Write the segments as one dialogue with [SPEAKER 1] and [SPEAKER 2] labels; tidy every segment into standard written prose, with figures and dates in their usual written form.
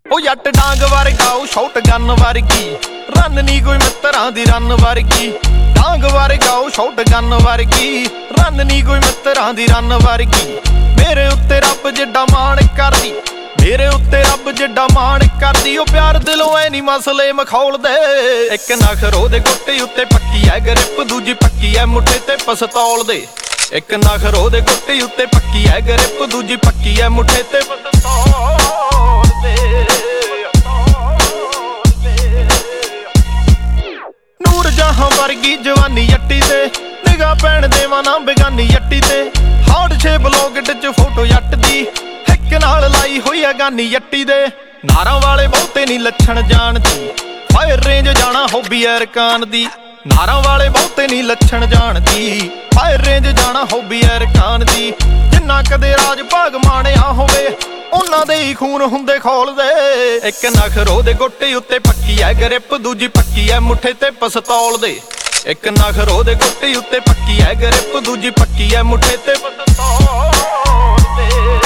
[SPEAKER 1] ਉਹ ਜੱਟ ਡਾਂਗ ਵਰਗਾ ਉਹ ਸ਼ੌਟ ਗਨ ਵਰਗੀ ਰੰਨ ਨੀ ਕੋਈ ਮਿੱਤਰਾਂ ਦੀ ਰੰਨ ਵਰਗੀ ਡਾਂਗ ਵਰਗਾ ਉਹ ਸ਼ੌਟ ਗਨ ਵਰਗੀ ਰੰਨ ਨੀ ਕੋਈ ਮਿੱਤਰਾਂ ਦੀ ਰੰਨ ਵਰਗੀ ਮੇਰੇ ਉੱਤੇ ਰੱਬ ਜਿੱਡਾ ਮਾਣ ਕਰਦੀ ਮੇਰੇ ਉੱਤੇ ਰੱਬ ਜਿੱਡਾ ਮਾਣ ਕਰਦੀ ਉਹ ਪਿਆਰ ਦਿਲੋਂ ਐ ਨੀ ਮਸਲੇ ਮਖੌਲਦੇ ਇੱਕ ਨਖਰ ਉਹਦੇ ਗੁੱਟੇ ਉੱਤੇ ਪੱਕੀ ਐ ਗ੍ਰਿਪ ਦੂਜੀ ਪੱਕੀ ਐ ਮੁੱਠੇ ਤੇ ਪਿਸਤੌਲ ਦੇ ਇੱਕ ਨਖਰ ਉਹਦੇ ਗੁੱਟੇ ਉੱਤੇ ਪੱਕੀ ਐ ਗ੍ਰਿਪ ਦੂਜੀ ਪੱਕੀ ਐ ਮੁੱਠੇ ਤੇ ਪਿਸਤੌਲ ਦੇ ਨੂਰ ਜਹਾਂ ਵਰਗੀ ਜਵਾਨੀ ਜੱਟੀ ਤੇ ਨਿਗਾਹ ਪੈਣ ਦੇਵਾਂ ਨਾ ਬੇਗਾਨੀ ਜੱਟੀ ਤੇ ਹਾਰਡ ਸ਼ੇਪ ਬਲੌਗਟ ਚ ਫੋਟੋ ਜੱਟ ਦੀ ਇੱਕ ਨਾਲ ਲਾਈ ਹੋਈ ਆ ਗਾਨੀ ਜੱਟੀ ਦੇ ਨਾਰਾਂ ਵਾਲੇ ਬਹੁਤੇ ਨੀ ਲੱਛਣ ਜਾਣਦੀ ਫਾਇਰ ਰੇਂਜ ਜਾਣਾ ਹੌਬੀ ਐਰਕਾਨ ਦੀ ਨਾਰਾਂ ਵਾਲੇ ਬਹੁਤੇ ਨੀ ਲੱਛਣ ਜਾਣਦੀ ਫਾਇਰ ਰੇਂਜ ਜਾਣਾ ਹੌਬੀ ਐਰਕਾਨ ਦੀ ਜਿੰਨਾ ਕਦੇ ਰਾਜ ਭਾਗ ਮਾਣਿਆ ਹੋਵੇ ਉਹਨਾਂ ਦੇ ਹੀ ਖੂਨ ਹੁੰਦੇ ਖੋਲਦੇ ਇੱਕ ਨਖਰ ਉਹਦੇ ਗੁੱਟੇ ਉੱਤੇ ਪੱਕੀ ਐ ਗ੍ਰਿਪ ਦੂਜੀ ਪੱਕੀ ਐ ਮੁੱਠੇ ਤੇ ਪਿਸਤੌਲ ਦੇ ਇੱਕ ਨਖਰ ਉਹਦੇ ਗੁੱਟੇ ਉੱਤੇ ਪੱਕੀ ਐ ਗ੍ਰਿਪ ਦੂਜੀ ਪੱਕੀ ਐ ਮੁੱਠੇ ਤੇ ਪਿਸਤੌਲ ਦੇ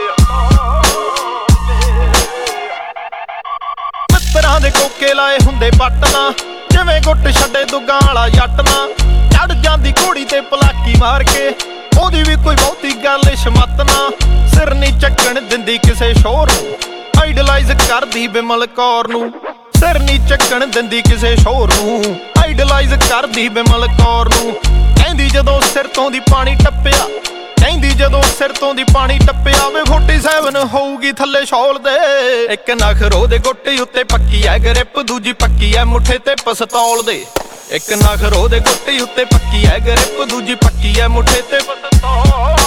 [SPEAKER 1] ਮਿੱਤਰਾਂ ਦੇ ਕੋਕੇ ਲਾਏ ਹੁੰਦੇ ਪੱਟ ਨਾ ਜਿਵੇਂ ਗੁੱਟ ਛੱਡੇ ਦੁੱਗਾਂ ਵਾਲਾ ਜੱਟ ਨਾ ਚੜ ਜਾਂਦੀ ਘੋੜੀ ਤੇ ਪਲਾਕੀ ਮਾਰ ਕੇ ਉਹਦੀ ਵੀ ਕੋਈ ਬਹੁਤੀ ਗੱਲ ਸ਼ਮਤ ਨਾ ਸਿਰ ਨੀ ਚੱਕਣ ਦਿੰਦੀ ਕਿਸੇ ਸ਼ੋਰ ਨੂੰ ਆਈਡਲਾਈਜ਼ ਕਰਦੀ ਬਿਮਲ ਕੌਰ ਨੂੰ ਸਿਰ ਨੀ ਚੱਕਣ ਦਿੰਦੀ ਕਿਸੇ ਸ਼ੋਰ ਨੂੰ ਆਈਡਲਾਈਜ਼ ਕਰਦੀ ਬਿਮਲ ਕੌਰ ਨੂੰ ਕਹਿੰਦੀ ਜਦੋਂ ਸਿਰ ਤੋਂ ਦੀ ਪਾਣੀ ਟੱਪਿਆ ਕਹਿੰਦੀ ਜਦੋਂ ਸਿਰ ਤੋਂ ਦੀ ਪਾਣੀ ਟੱਪਿਆ ਵੇ 47 ਹੋਊਗੀ ਥੱਲੇ ਸ਼ੌਲ ਦੇ ਇੱਕ ਨਖਰ ਉਹਦੇ ਗੁੱਟੇ ਉੱਤੇ ਪੱਕੀ ਐ ਗ੍ਰਿਪ ਦੂਜੀ ਪੱਕੀ ਐ ਮੁੱਠੇ ਤੇ ਪਿਸਤੌਲ ਦੇ ਇੱਕ ਨਖਰ ਉਹਦੇ ਗੁੱਟੇ ਉੱਤੇ ਪੱਕੀ ਐ ਗ੍ਰਿਪ ਦੂਜੀ ਪੱਕੀ ਐ ਮੁੱਠੇ ਤੇ ਪਿਸਤੌਲ